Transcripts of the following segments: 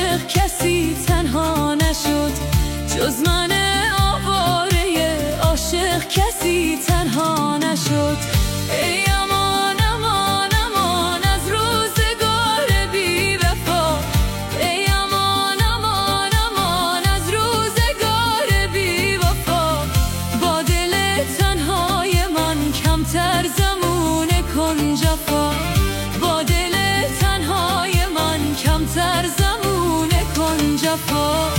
عاشق کسی تنها نشد جز من آواره عاشق کسی تنها نشد. ای امان امان امان از روزگار بی وفا، ای امان امان امان از روزگار بی وفا. با دل تنهای من کمتر زمونه کن جفا، با دل تنهای من کمتر زمونه کن جفا.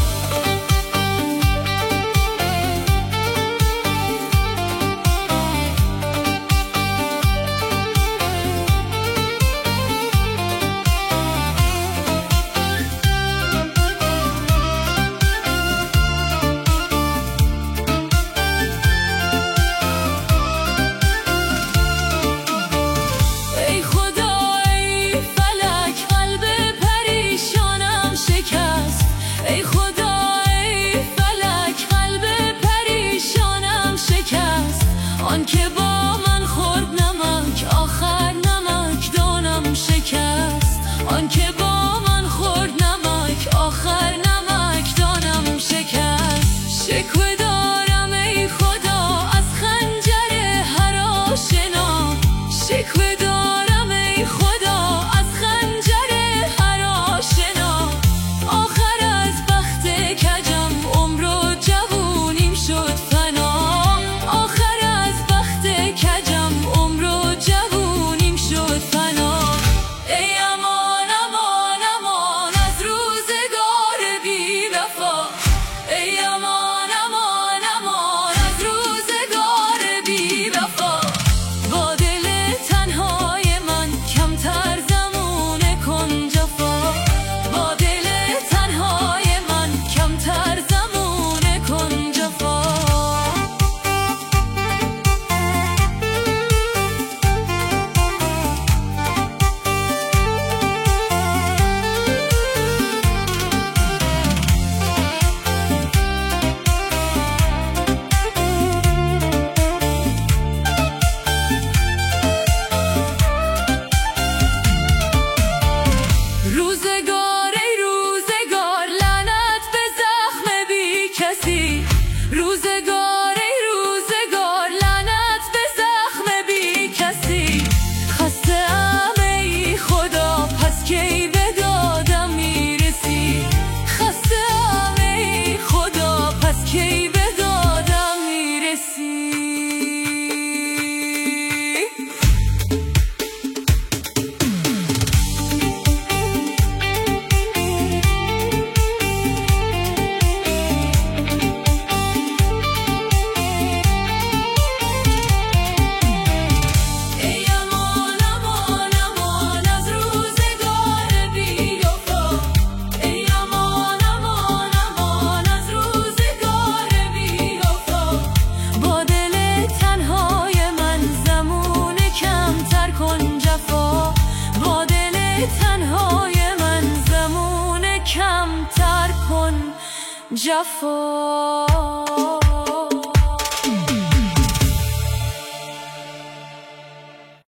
ای خدا ای فلک قلب پریشانم شکست، آن که با من خورد نمک آخر نمک دانم شکست، آن که با من خورد نمک آخر نمک دانم شکست. شکوه دارم ای خدا از خنجر هر آشنا، شکوه دارم ای خدا از خنجر هر آشنا. آخر از بخت کجم عمر و جوونیم شد فنا، آخر از بخت کجم عمر و جوونیم شد فنا. ای امان امان امان از روزگار بی وفا، ای امان امان امان از روزگار بی وفا. با دل تنهای من کمتر زمونه کن جفا، با دل تنهای من کمتر زمونه کن جفا. روزگار ای روزگار لعنت به زخم بی کسی، روزگار ای روزگار لعنت به زخم بی کسی. خسته ام ای خدا پس کی به دادم میرسی، خسته ام ای خدا پس کی به دادم میرسی. ای امان امان امان از روزگار بی وفا، ای امان امان امان از روزگار بی وفا. با دل تنهای من زمونه کمتر کن جفا، با دل تنهای من زمونه کمتر کن جفا.